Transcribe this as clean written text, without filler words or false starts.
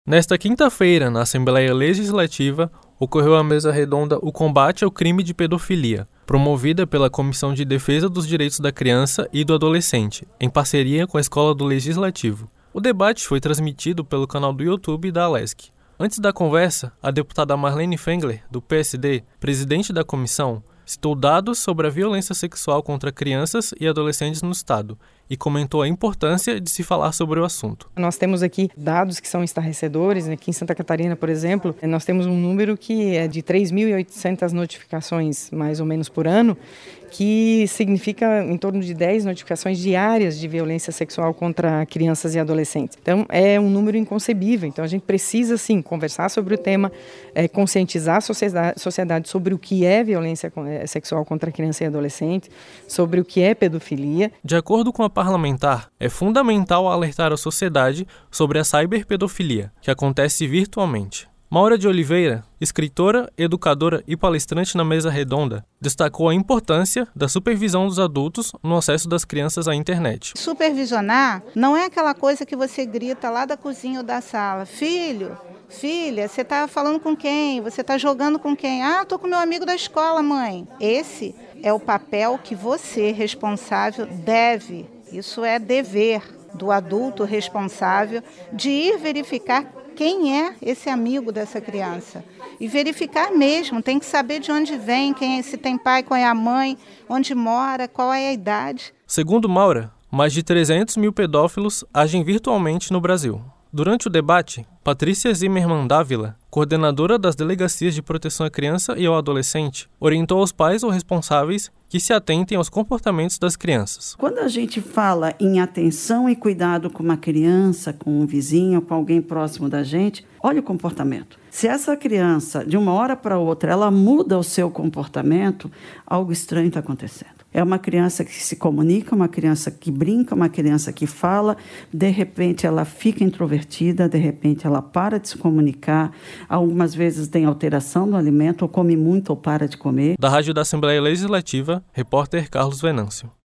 Nesta quinta-feira, na Assembleia Legislativa, ocorreu a mesa redonda O Combate ao Crime de Pedofilia, promovida pela Comissão de Defesa dos Direitos da Criança e do Adolescente, em parceria com a Escola do Legislativo. O debate foi transmitido pelo canal do YouTube da Alesc. Antes da conversa, a deputada Marlene Fengler, do PSD, presidente da comissão, citou dados sobre a violência sexual contra crianças e adolescentes no Estado e comentou a importância de se falar sobre o assunto. Nós temos aqui dados que são estarrecedores. Aqui em Santa Catarina, por exemplo, nós temos um número que é de 3.800 notificações, mais ou menos, por ano, que significa em torno de 10 notificações diárias de violência sexual contra crianças e adolescentes. Então, é um número inconcebível. Então, a gente precisa, sim, conversar sobre o tema, conscientizar a sociedade sobre o que é violência sexual contra criança e adolescente, sobre o que é pedofilia. De acordo com a parlamentar, é fundamental alertar a sociedade sobre a ciberpedofilia, que acontece virtualmente. Maura de Oliveira, escritora, educadora e palestrante na mesa redonda, destacou a importância da supervisão dos adultos no acesso das crianças à internet. Supervisionar não é aquela coisa que você grita lá da cozinha ou da sala: filho, filha, você está falando com quem? Você está jogando com quem? Ah, estou com meu amigo da escola, mãe. Esse é o papel que você, responsável, deve. Isso é dever do adulto responsável de ir verificar quem é esse amigo dessa criança. E verificar mesmo, tem que saber de onde vem, se tem pai, qual é a mãe, onde mora, qual é a idade. Segundo Maura, mais de 300 mil pedófilos agem virtualmente no Brasil. Durante o debate, Patrícia Zimmermann Dávila, coordenadora das Delegacias de Proteção à Criança e ao Adolescente, orientou aos pais ou responsáveis que se atentem aos comportamentos das crianças. Quando a gente fala em atenção e cuidado com uma criança, com um vizinho, com alguém próximo da gente, olha o comportamento. Se essa criança, de uma hora para outra, ela muda o seu comportamento, algo estranho está acontecendo. É uma criança que se comunica, uma criança que brinca, uma criança que fala, de repente ela fica introvertida, de repente ela para de se comunicar, algumas vezes tem alteração no alimento, ou come muito ou para de comer. Da Rádio da Assembleia Legislativa, repórter Carlos Venâncio.